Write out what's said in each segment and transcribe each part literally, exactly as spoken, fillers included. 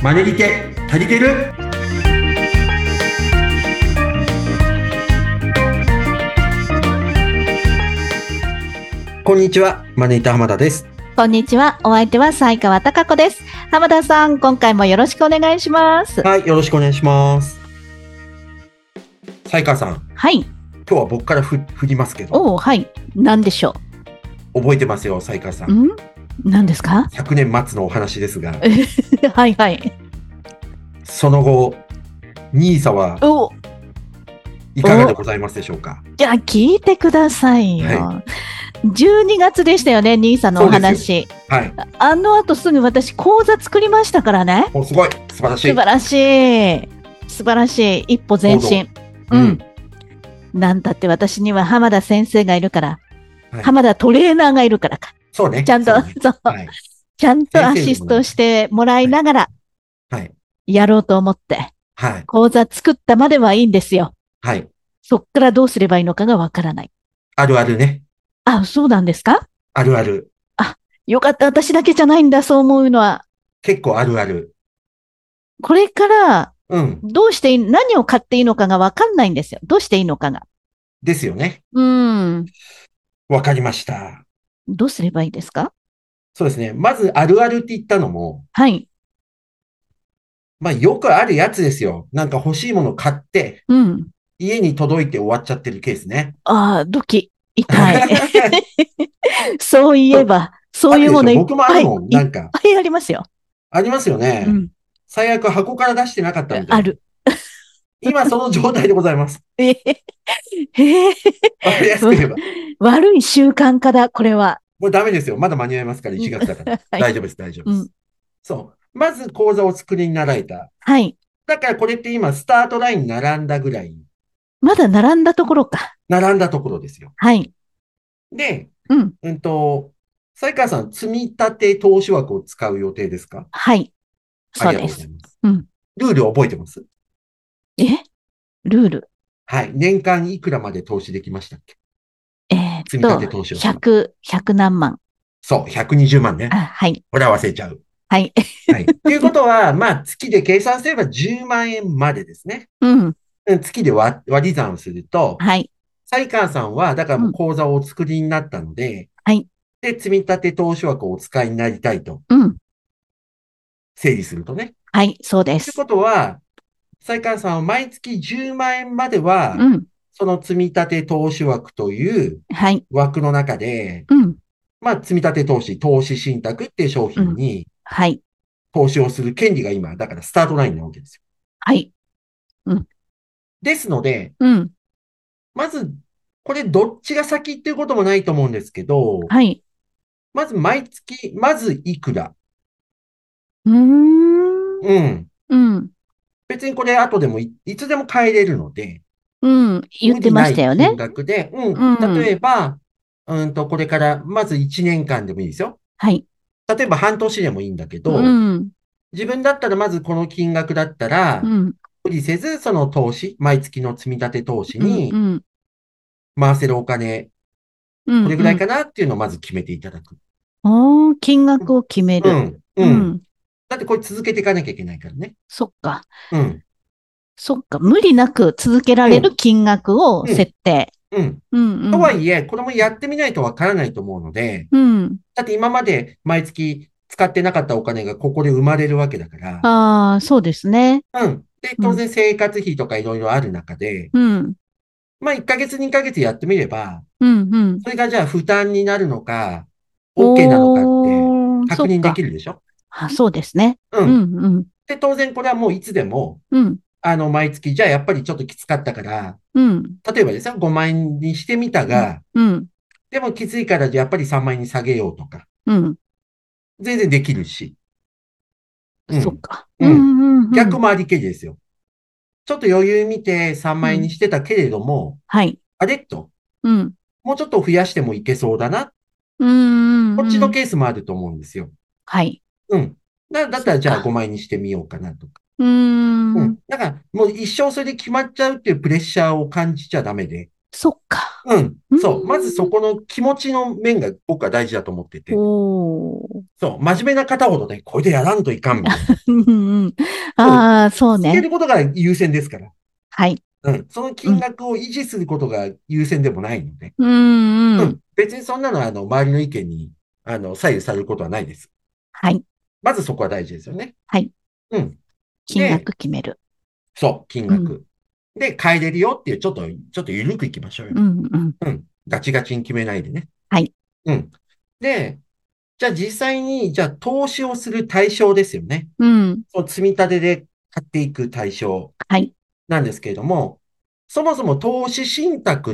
マネリテ足りてる？こんにちは、マネリテ浜田です。 こんにちは、お相手は西川貴子です。浜田さん、今回もよろしくお願いします。 はい、よろしくお願いします。西川さん。 はい。 今日は僕からふ振りますけど。 おお、はい。何でしょう。覚えてますよ、西川さん。 ん？何ですか？ 昨年末のお話ですが。 はいはい。その後、ニーサはいかがでございますでしょうか？ じゃあ聞いてくださいよ。はい、じゅうにがつでしたよね、ニーサのお話。 はい。 あの後すぐ私講座作りましたからね。 お、すごい、素晴らしい。 素晴らしい。素晴らしい。一歩前進。うん。うん、なんだって私には浜田先生がいるから、はい、浜田トレーナーがいるからか。 そうね。 ちゃんと、そう、ねそう、はい、ちゃんとアシストしてもらいながら、はい。やろうと思って、はい。講座作ったまではいいんですよ。 はい。 そっからどうすればいいのかがわからない。 あるあるね。 あ、そうなんですか？ あるある。 あ、よかった。私だけじゃないんだ、そう思うのは。 結構あるある。 これから、うん。どうしていい、何を買っていいのかがわかんないんですよ。どうしていいのかが。 ですよね。 うん。 わかりました。 どうすればいいですか？ そうですね。まず、あるあるって言ったのも。 はい。 まあ、よくあるやつですよ。なんか欲しいもの買って、うん。家に届いて終わっちゃってるケースね。 ああ、ドキ。痛い。そういえば、そういうものいっぱい。 僕もあるもん、なんか。 いっぱいありますよ。 ありますよね。うん。最悪箱から出してなかったみたいな。 ある。 今その状態でございます。 えへへ。 わかりやすく言えば。 悪い習慣化だ、これは。 もうダメですよ。まだ間に合いますから、いちがつだから。はい、大丈夫です、大丈夫です。うん、そう。まず講座を作りに習えた。 はい。 だからこれって今、スタートラインに並んだぐらい。 まだ並んだところか。 並んだところですよ。 はい。 で、うん。うんと、西川さん、積み立て投資枠を使う予定ですか？ はい。 ありがとうございます。うん。ルール覚えてます？ え？ルール。 はい。年間いくらまで投資できましたっけ？ えー、 積み立て投資を。 ひゃく、ひゃく何万。 そう、ひゃくにじゅうまんね。 あ、はい。 これは忘れちゃう。 はい。 はい。ということは、まあ、月で計算すればじゅうまんえんまでですね。うん。月で割り算をすると、はい。西川さんは、だからもう口座をお作りになったので、うん、はい。で、積み立て投資枠をお使いになりたいと。うん。整理するとね。 はい、そうです。 ということは、西川さんは毎月じゅうまんえんまでは、うん、その積み立て投資枠という枠の中で、はい、うん、まあ、積み立て投資、投資信託っていう商品に、うん、はい。投資をする権利が今、だからスタートラインなわけですよ。 はい。うん。 ですので、うん。まず、これどっちが先っていうこともないと思うんですけど、はい。まず毎月、まずいくら。 うーん。 うん。うん。別にこれ後でも い, いつでも変えれるので、 うん。言ってましたよね。 無理ない金額で、うん。うん、例えば、うんと、これから、まずいちねんかんでもいいですよ。はい。例えば半年でもいいんだけど、うん、自分だったらまずこの金額だったら、うん、無理せず、その投資、毎月の積み立て投資に、回せるお金、うんうん、これぐらいかなっていうのをまず決めていただく。 おー、金額を決める。うん。 うん。うん、だってこれ続けていかなきゃいけないからね。 そっか。うん。そっか。無理なく続けられる金額を設定。 うん。うん。うんうん、とはいえ、これもやってみないとわからないと思うので、うん。だって今まで毎月使ってなかったお金がここで生まれるわけだから。 ああ、そうですね。 うん。で、当然生活費とかいろいろある中で、うん。まあ、いっかげつ、にかげつやってみれば、うんうん。それがじゃあ負担になるのか、OK なのかって確認できるでしょ？ あ、そうですね。うん。うんうん。 で、当然これはもういつでも、うん。あの、毎月、じゃあやっぱりちょっときつかったから、うん。例えばですよ、ごまんえんにしてみたが、うん。うん、でもきついからやっぱりさんまんえんに下げようとか。うん。全然できるし。 うん。そっか。 うん。うんうんうん、逆もありけりですよ。ちょっと余裕見てさんまんえんにしてたけれども、うん、はい。あれと。うん。もうちょっと増やしてもいけそうだな。うんうんうん。こっちのケースもあると思うんですよ。はい。うん。だだったらじゃあごまんえんにしてみようかなとか。うーん。うん。だから、もう一生それで決まっちゃうっていうプレッシャーを感じちゃダメで。 そっか。 うん。そう。まずそこの気持ちの面が僕は大事だと思ってて。おそう、真面目な方ほどね、これでやらんといかんみたいな。 うんうん、ああ、そうね。 続けることが優先ですから。 はい。 うん。その金額を維持することが優先でもないので。 うん、うん。 別にそんなのは、あの、周りの意見に、あの、左右されることはないです。 はい。 まずそこは大事ですよね。 はい。 うん。 金額決める。 そう、金額。うん、で、変えれるよっていう、ちょっと、ちょっと緩くいきましょうよ。うんうん。うん。ガチガチに決めないでね。 はい。 うん。で、じゃあ実際に、じゃあ投資をする対象ですよね。うん。そう積み立てで買っていく対象。はい。なんですけれども、そもそも投資信託って、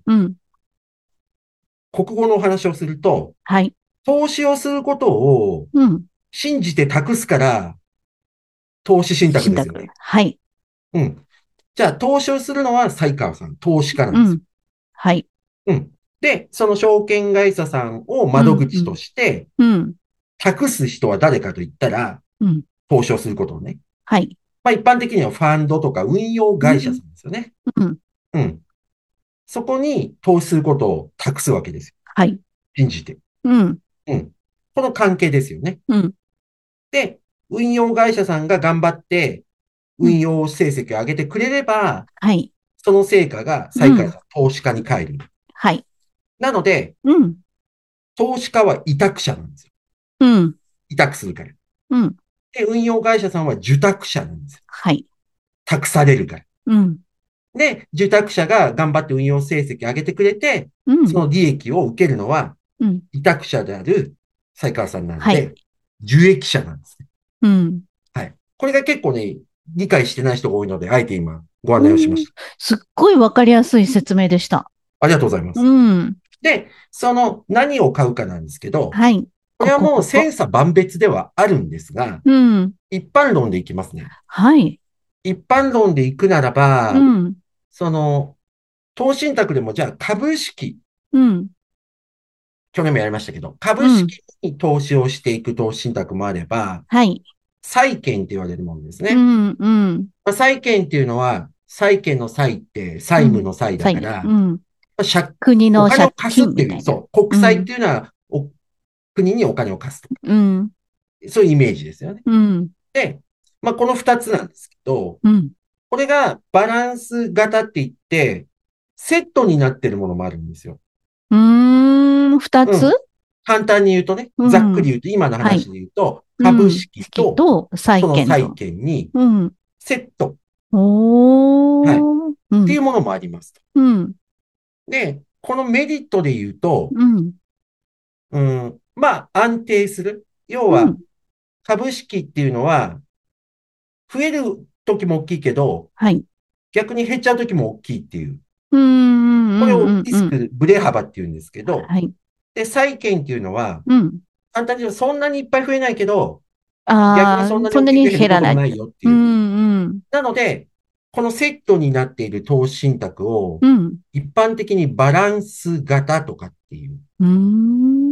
うん。国語のお話をすると、はい。投資をすることを、うん。信じて託すから、投資信託ですよね。はい。うん。じゃあ、投資をするのは西川さん、投資家なんですよ。うん。はい。うん。で、その証券会社さんを窓口として、うん。うん、託す人は誰かと言ったら、うん。投資をすることをね。はい。まあ、一般的にはファンドとか運用会社さんですよね。うん。うん。そこに投資することを託すわけですよ。はい。信じて。うん。うん。この関係ですよね。うん。で、運用会社さんが頑張って、運用成績を上げてくれれば、はい。その成果が再開さん、投資家に返る。はい。なので、うん。投資家は委託者なんですよ。うん。委託するから。うん。で、運用会社さんは受託者なんですよ。はい。託されるから。うん。で、受託者が頑張って運用成績上げてくれて、うん、その利益を受けるのは、うん、委託者である西川さんなんで、はい、受益者なんですね。うん。はい。これが結構ね、理解してない人が多いので、あえて今ご案内をしました。 すっごいわかりやすい説明でした。 ありがとうございます。うん。で、その何を買うかなんですけど、はい。これはもう千差万別ではあるんですが、うん、一般論でいきますね。はい。一般論でいくならば、うん、その、投資信託でもじゃあ株式。うん。去年もやりましたけど、株式に投資をしていく投資信託もあれば、はい。債券って言われるものですね。うん、うん。まあ、債券っていうのは、債券の債って債務の債だから、うん。まあ、国の借金お金を貸すっていう、そう、国債っていうのは、うん、国にお金を貸すとか。うん。そういうイメージですよね。うん。で、まあ、この二つなんですけど、うん。これがバランス型って言って、セットになってるものもあるんですよ。うーん、二つ、うん、簡単に言うとね、ざっくり言うと、今の話で言うと、はい、株式と、債券と、その債券に、セット。おー。はい。うん、っていうものもあります。うん。で、このメリットで言うと、うん。うん、まあ、安定する。要は、株式っていうのは、増える時も大きいけど、はい。逆に減っちゃう時も大きいっていう。うん。これをリスク、ブレ幅っていうんですけど、はい。で、債券っていうのは、うん。簡単に言うとそんなにいっぱい増えないけど、逆にそんなに大きく減ることもないよっていう。うんうん。なので、このセットになっている投資信託を、うん、一般的にバランス型とかっていう。うん。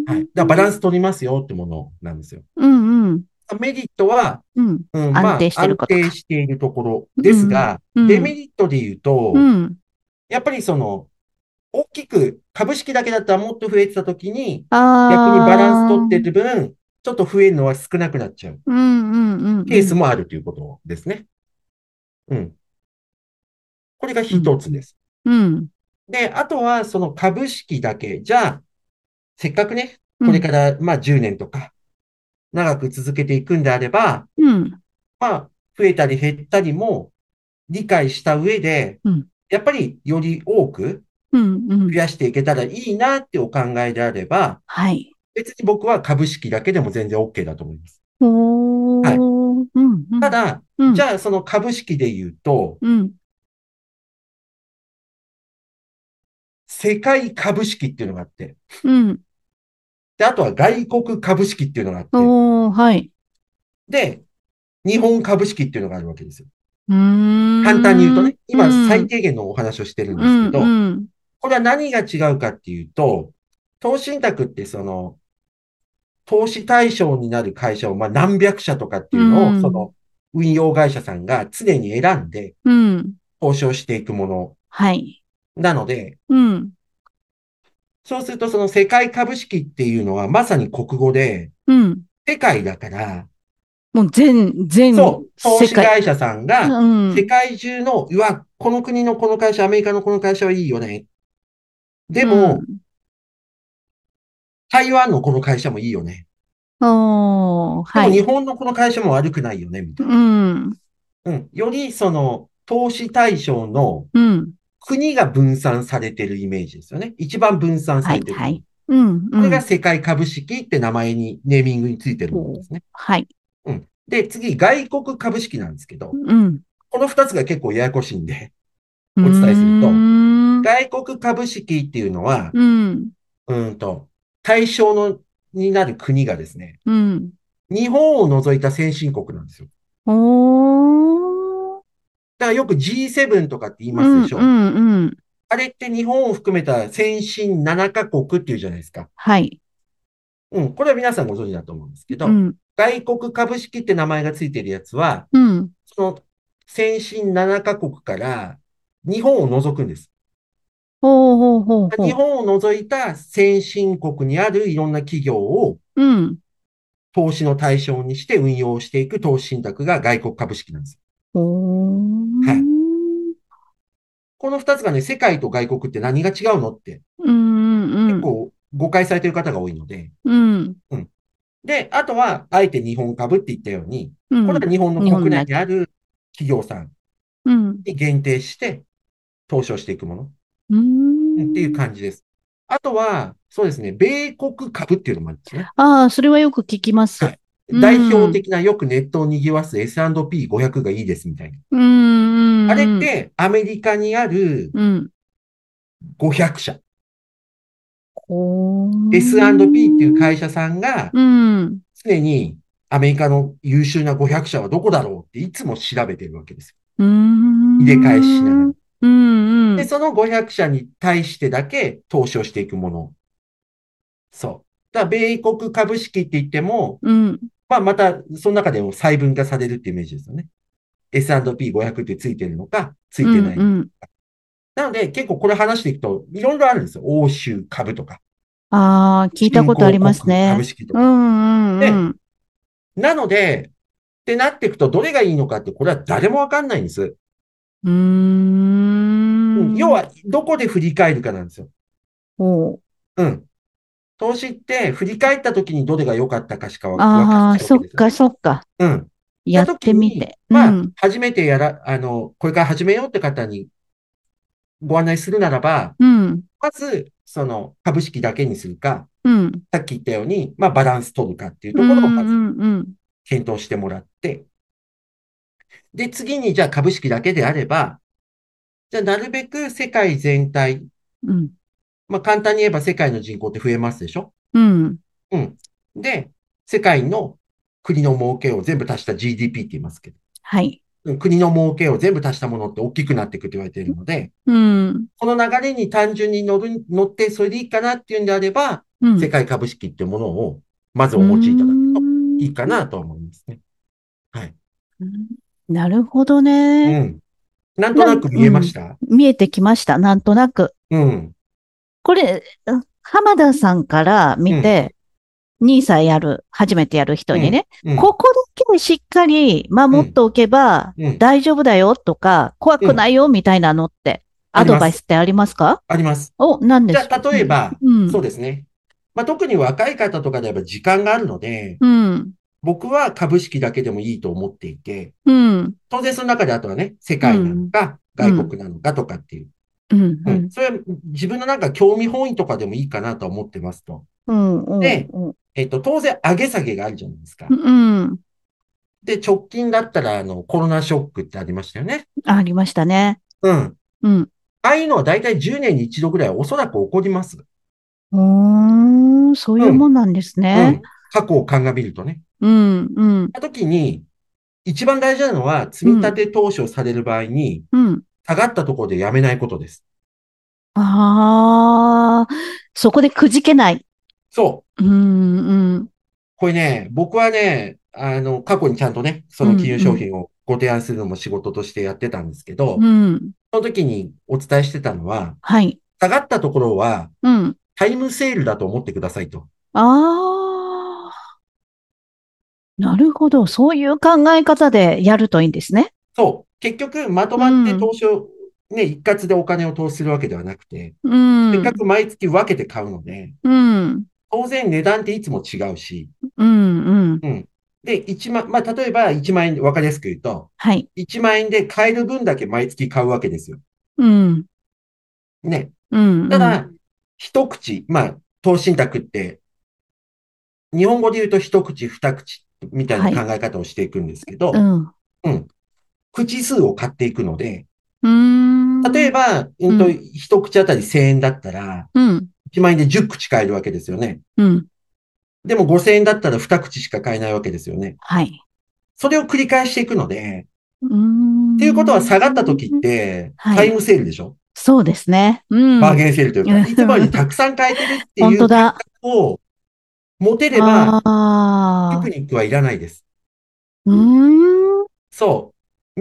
はい。だからバランス取りますよってものなんですよ。うんうん。メリットは、うん、うん、まあ、安定していることか。安定しているところですが、うん、デメリットで言うと、うん、やっぱりその、大きく株式だけだったらもっと増えてたときに、逆にバランス取ってる分、ちょっと増えるのは少なくなっちゃう。うんうんうん、ケースもあるということですね。うん。これが一つです。うん。で、あとはその株式だけ。じゃあ、せっかくね、これから、まあじゅうねんとか、長く続けていくんであれば、うん、まあ、増えたり減ったりも理解した上で、うん、やっぱりより多く増やしていけたらいいなってお考えであれば、はい、別に僕は株式だけでも全然 OK だと思います。はい。うんうん、ただ、うん、じゃあその株式で言うと、うん、世界株式っていうのがあって、うん、で、あとは外国株式っていうのがあって、はい。で、日本株式っていうのがあるわけですよ。簡単に言うとね、今最低限のお話をしてるんですけど、うんうん、これは何が違うかっていうと、投資信託ってその、投資対象になる会社をまあ何百社とかっていうのを、うん、その運用会社さんが常に選んで、投資をしていくもの。はい。なので、うん、 そうするとその世界株式っていうのはまさに国語で、うん、世界だから、 もう全、全、 そう、投資会社さんが、世界中の、うん、うわ、この国のこの会社、アメリカのこの会社はいいよね。でも、うん、台湾のこの会社もいいよね。 おでも日本のこの会社も悪くないよね、みたいな。うん。うん。よりその、投資対象の、国が分散されてるイメージですよね。一番分散されてる。はい、はい。うん、うん。これが世界株式って名前に、ネーミングについてるものですね。 はい。 うん。で、次、外国株式なんですけど、うん。この二つが結構ややこしいんで、お伝えすると、外国株式っていうのは、うん。うんと、対象の、になる国がですね、うん。日本を除いた先進国なんですよ。おー。だからよく ジーセブン とかって言いますでしょ。うんうんうん、あれって日本を含めた先進ななカ国っていうじゃないですか。はい。うん、これは皆さんご存知だと思うんですけど、うん、外国株式って名前がついてるやつは、うん、その先進ななカ国から日本を除くんです。ほうほうほうほう。日本を除いた先進国にあるいろんな企業を、うん、投資の対象にして運用していく投資信託が外国株式なんです。はい。この二つがね、世界と外国って何が違うのって、うんうん、結構誤解されている方が多いので、うんうん、で、あとは、あえて日本株って言ったように、うん、これは日本の国内にある企業さんに限定して投資をしていくもの、うん、っていう感じです。あとは、そうですね、米国株っていうのもあるんですね。 ああ、それはよく聞きます。はい。 代表的なよくネットを賑わす エスアンドピーごひゃく がいいですみたいな。うん、あれってアメリカにあるごひゃくしゃ。エスアンドピー っていう会社さんが、常にアメリカの優秀なごひゃくしゃはどこだろうっていつも調べてるわけですよ。入れ替えしながら。うんうん、で、そのごひゃくしゃに対してだけ投資をしていくもの。そう。だから、米国株式って言っても、うん、まあ、また、その中でも細分化されるってイメージですよね。エスアンドピーごひゃく ってついてるのか、ついてないのか。うんうん、なので、結構これ話していくと、いろいろあるんですよ。欧州株とか。 ああ、聞いたことありますね。 株式とか。うんうんうん、で、なので、ってなっていくと、どれがいいのかって、これは誰もわかんないんです。うーん。要は、どこで振り返るかなんですよ。おうん。投資って振り返った時にどれが良かったかしかわかんないわけですよ。ああ、 そっかそっか。うん。やってみて。 まあ、初めてやら、あの、これから始めようって方にご案内するならば、うん、まず、その株式だけにするか、うん、さっき言ったように、まあ、バランス取るかっていうところをまず検討してもらって、で、次にじゃあ株式だけであれば、じゃあなるべく世界全体、うん、まあ、簡単に言えば世界の人口って増えますでしょ。うん。うん。で、世界の国の儲けを全部足した ジーディーピー って言いますけど。はい。国の儲けを全部足したものって大きくなっていくと言われているので、うん、この流れに単純に乗る、乗ってそれでいいかなっていうんであれば、うん、世界株式っていうものをまずお持ちいただくといいかなと思いますね。はい。 なるほどね。 うん。なんとなく見えました、 うん、見えてきました。なんとなく。うん。これ、浜田さんから見て、ニーサやる、初めてやる人にね、うんうん、ここだけしっかり守っておけば大丈夫だよとか、怖くないよみたいなのって、アドバイスってありますか？ あります。 お、何ですか？ じゃあ、例えば、うん、そうですね。まあ、特に若い方とかであれば時間があるので、うん、僕は株式だけでもいいと思っていて、うん、当然その中であとはね、世界なのか、外国なのかとかっていう。うんうん、それは自分のなんか興味本位とかでもいいかなと思ってますと。うんうん、で、えっと、当然上げ下げがあるじゃないですか。うん、で、直近だったら、あの、コロナショックってありましたよね。 ありましたね。うん。 うん。ああいうのはだいたいじゅうねんに一度ぐらいおそらく起こります。 うーん、そういうもんなんですね。うん。 過去を鑑みるとね。うん、うん。た時に、一番大事なのは、積み立て投資をされる場合に、うん。下がったところでやめないことです。 ああ、そこでくじけない。 そう。うん、うん。これね、僕はね、あの、過去にちゃんとね、その金融商品をご提案するのも仕事としてやってたんですけど、うん、その時にお伝えしてたのは、はい。下がったところは、うん。 タイムセールだと思ってくださいと。 ああ。なるほど。そういう考え方でやるといいんですね。 そう。結局、まとまって投資を、ね、一括でお金を投資するわけではなくて、 うん。 せっかく毎月分けて買うので、 うん。 当然値段っていつも違うし、 うん、うん。 うん。で、一万、まあ、例えばいちまん円、わかりやすく言うと、 はい。 いちまん円で買える分だけ毎月買うわけですよ。 うん。 ね。 うん、うん。 ただ、一口、まあ、投資信託って、日本語で言うと一口、二口みたいなはい。 考え方をしていくんですけど、 うん。ううん。口数を買っていくので、 ーん。 例えば、うんと、 うん。 一口あたりせんえんだったら、 うん。 いちまん円でじゅっ口買えるわけですよね。 うん。 でもごせんえんだったらに口しか買えないわけですよね。 はい。 それを繰り返していくので、 うーっていうことは下がった時っん。 て、 はい。 タイムセールでしょ？ そうですね。うん。 バーゲンセールというか、いつもよりたくさん買えてるっていう感本当だ。 覚を持てれば、 ああ。 テクニックはいらないです。 うーん。 そう。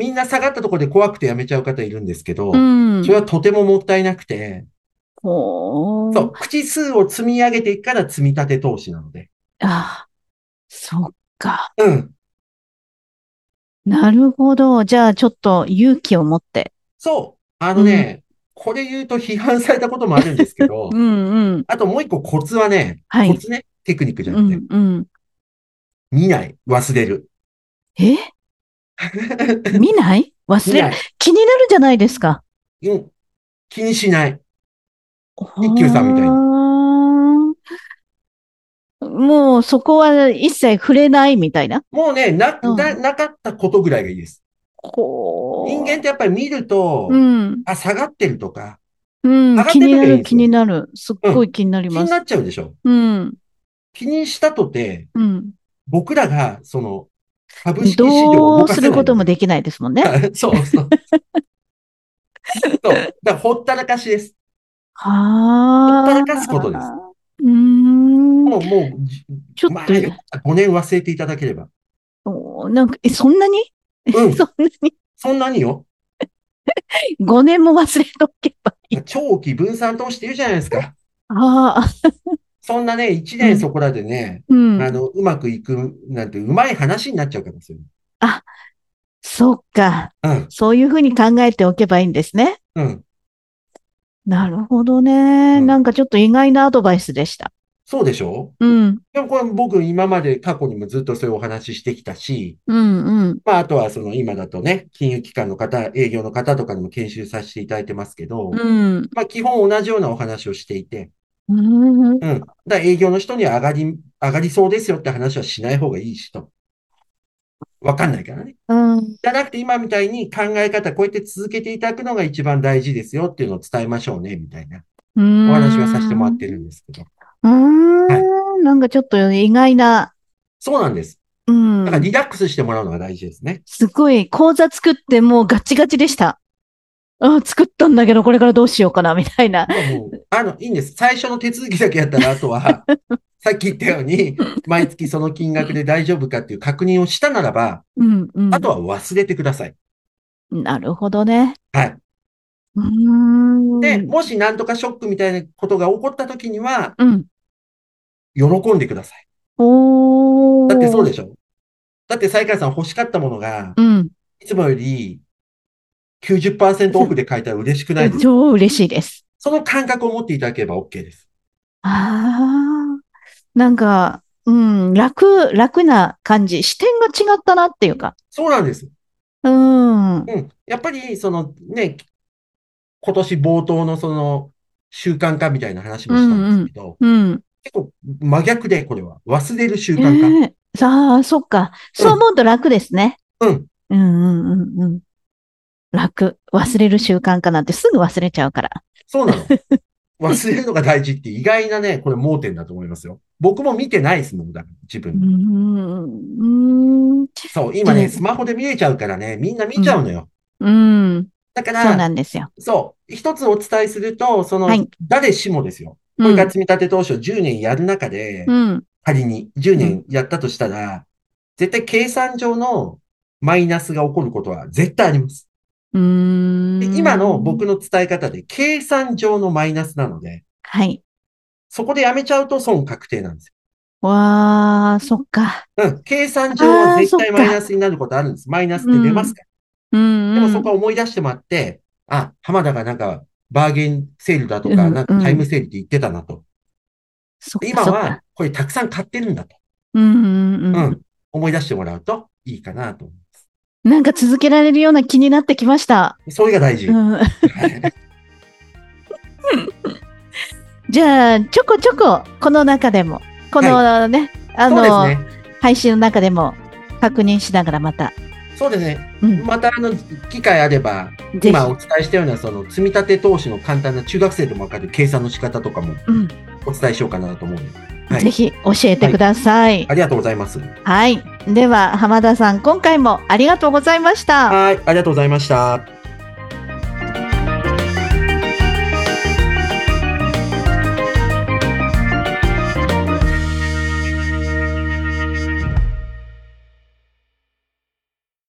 みんな下がったところで怖くてやめちゃう方いるんですけうど、それん。 はとてももったいなくて、そほう。 う、口数を積み上げていくから積み立て投資なので。 ああ、そっか。 うん。 なるほど。じゃあ、ちょっと勇気を持って。 そう。あうん。 のね、これ言うと批判されたこともあるんですけうど、 ん、うん。 あともう一個コツはね、 はい。 コツね、テクニックじゃなくて、 うん、うん。 見ない、忘れる。 え見ない忘れる。 見ない。 気になるじゃないですか。 うん、気にしない。一休さんみたいに。 はあ。もうそこは一切触れないみたいな。 もうね、な、な、 うん。 なかったことぐらいがいいです。人間っほてやっぱり見るう。うと、 ん。 あ、下がってるとか、 うん。 上がってる気になる、気時はいいんですよ。 になる。すっうん。 ごい気になります。 気になっちゃうでしょ。 うん。 気にしたとて、 うん。 僕らが、その、株式市場を動かどうするこせないので。 ともできないですもんね。 そうそう。そう。だからほったらかしです。ほったはらかすことです。 あ。うーん。 もう、もう、じちょっと、 まあ、よごねん忘れていただければ。 おなんか、え、そんなにうそん。 んなにそんなによ。 ご 年も忘れとけばいい。 長期分散投資って言うじゃないですか。 ああ、 そんなね、一うん、 年そこらでね、 うん。 あの、うまくいくなんて、うまい話になっちゃうからですよ。 あ、そっか。 うん。 そういうふうに考えておけばいいんですね。 うん。 なるほどね。 うん。 なんかちょっと意外なアドバイスでした。 そうでしょ？ うん、 でもこれ僕今まで過去にもずっとそういうお話ししてきたし、 うん、うん、 まああとはその今だとね、金融機関の方、営業の方とかにも研修させていただいてますけど、 うん、 まあ基本同じようなお話をしていて、 うん。 うん。だから営業の人には上がり、上がりそうですよって話はしない方がいいしと。わかんないからね。 うん。 じゃなくて今みたいに考え方、こうやって続けていただくのが一番大事ですよっていうのを伝えましょうね、みたいなうーお話はさせてもらってるん。 んですけど。 うはい。 ーん。なんかちょっと意外な、 そうなんです。 うだからリん。 ラックスしてもらうのが大事ですね。 すごい、講座作ってもうガチガチでした。あ、作ったんだけど、これからどうしようかな、みたいな。 もうもう、あの、いいんです。最初の手続きだけやったら、あとは、さっき言ったように、毎月その金額で大丈夫かっていう確認をしたならば、 うん、うん。 あとは忘れてください。 なるほどね。 はい。 うーで、 ん。 もし何とかショックみたいなことが起こった時には、 うん。 喜んでください。だってそうおー。 でしょ？だって、西川さん欲しかったものが、 うん。 いつもよりきゅうじゅっパーセントオフで買えたら嬉しくないですか？ 超嬉しいです。 その感覚を持っていただければ OK です。 ああ。なんか、うん、楽、楽な感じ。視点が違ったなっていうか。 そうなんです。 うん。うん、 うん。やっぱり、そのね、今年冒頭のその習慣化みたいな話うもしたんですん、 けど、 うん。 結構真逆で、これは。忘れる習慣化。 ええ、さあ、そっか。そううん、 思うと楽ですね。 うん。 うん、うん、うん、うん。楽。忘れる習慣化なんてすぐ忘れちゃうから。 そうなの。忘れるのが大事って意外なね、これ盲点だと思いますよ。僕も見てないですもん、だから自うー分で。 ん。 そう、今ね、 じゃあ、 スマホで見れちゃうからね、みんな見うん、 ちゃうのよ。 うん。 だかそうなら、 んですよ。 そう、一つお伝えすると、その、 はい。 誰しもですよ。 うん、 これから積み立て投資をじゅうねんやる中で、 うん、 仮に10 うん、 年やったとしたら、絶対計算上のマイナスが起こることは絶対あります。 うーで今のん。 僕の伝え方で計算上のマイナスなので、 はい。 そこでやめちゃうと損確定なんですよ。 わー、そっか。 うん。計算上は絶対マイナスになることあるんです。マイナスって出ますから。うんうん、でもそこは思い出してもらって、あ、浜田がなんか、バーゲンセールだとか、なんかタイムセールって言ってたなと。うん、今は、これたくさん買ってるんだと。うんうんうん。うん。思い出してもらうといいかなと思います。 なんか続けられるような気になってきました。 それが大事。うん、 じゃあ、ちょこちょこ、この中でも、このね、はい、あの、ね、配信の中でも確認しながらまた。 そうですね。うん、また、あの、機会あれば、今お伝えしたような、その、積み立て投資の簡単な中学生でもわかる計算の仕方とかも、お伝えしようかなと思うので。 うん、はい、ぜひ教えてください、はい。 ありがとうございます。 はい。では、浜田さん、今回もありがとうございました。 はい。ありがとうございました。